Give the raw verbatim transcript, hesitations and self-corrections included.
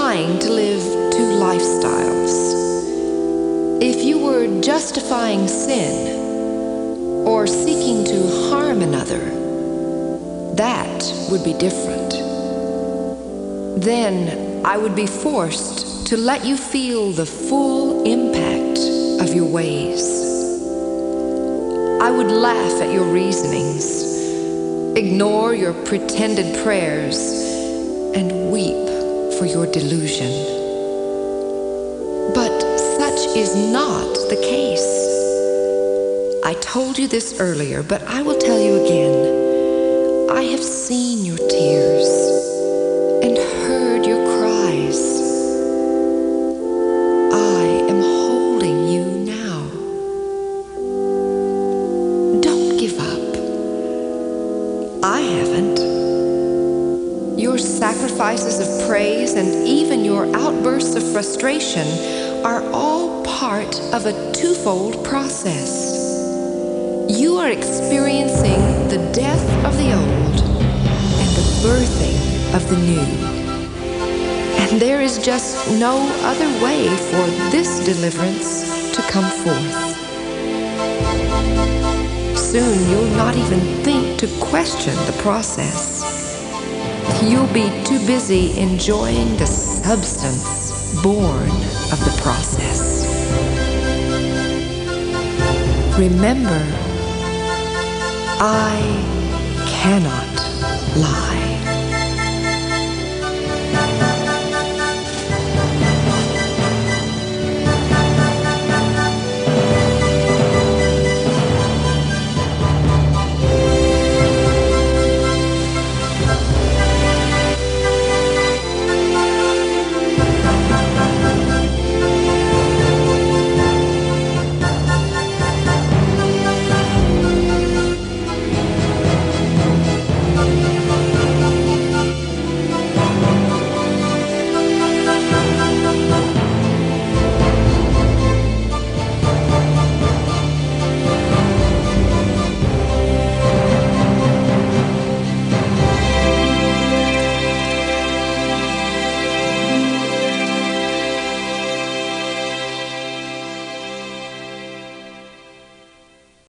trying to live two lifestyles. If you were justifying sin or seeking to harm another, that would be different. Then I would be forced to let you feel the full impact of your ways. I would laugh at your reasonings, ignore your pretended prayers, and weep for your delusion. But such is not the case. I told you this earlier, but I will tell you again. I have seen your tears and heard your cries. I am holding you now. Don't give up. I haven't. Your sacrifices of praise and even your outbursts of frustration are all part of a twofold process. You are experiencing the death of the old and the birthing of the new. And there is just no other way for this deliverance to come forth. Soon you'll not even think to question the process. You'll be too busy enjoying the substance born of the process. Remember, I cannot lie.